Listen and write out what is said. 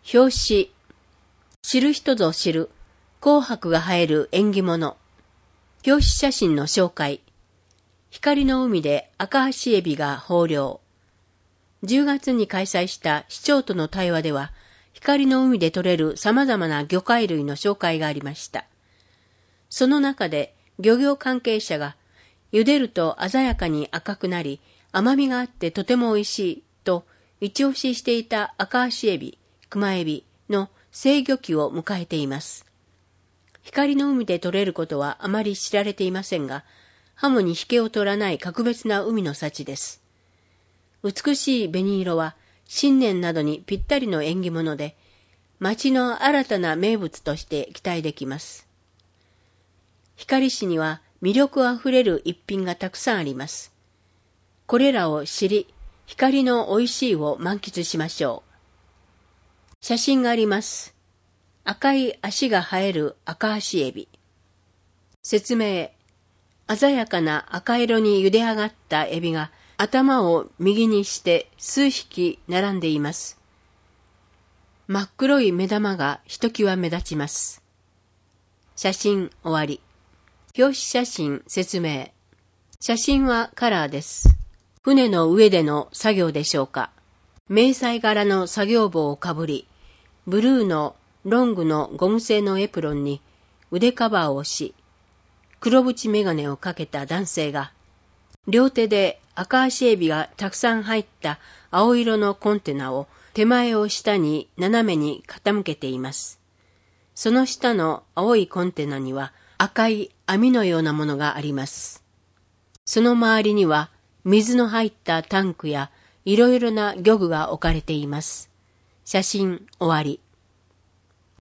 表紙。知る人ぞ知る、紅白が映える縁起物。表紙写真の紹介。光の海で赤橋エビが豊漁。10月に開催した市長との対話では、光の海で採れる様々な魚介類の紹介がありました。その中で漁業関係者が、茹でると鮮やかに赤くなり、甘みがあってとても美味しいと一押ししていた赤橋エビ、熊エビの成魚期を迎えています。光の海で採れることはあまり知られていませんが、ハモに引けを取らない格別な海の幸です。美しい紅色は新年などにぴったりの縁起物で、町の新たな名物として期待できます。光市には魅力あふれる一品がたくさんあります。これらを知り、光の美味しいを満喫しましょう。写真があります。赤い足が生える赤橋エビ。説明。鮮やかな赤色に茹で上がったエビが頭を右にして数匹並んでいます。真っ黒い目玉がひときわ目立ちます。写真終わり。表紙写真説明。写真はカラーです。船の上での作業でしょうか。迷彩柄の作業帽をかぶり、ブルーのロングのゴム製のエプロンに腕カバーをし、黒縁メガネをかけた男性が、両手で赤橋エビがたくさん入った青色のコンテナを手前を下に斜めに傾けています。その下の青いコンテナには赤い網のようなものがあります。その周りには水の入ったタンクやいろいろな漁具が置かれています。写真終わり。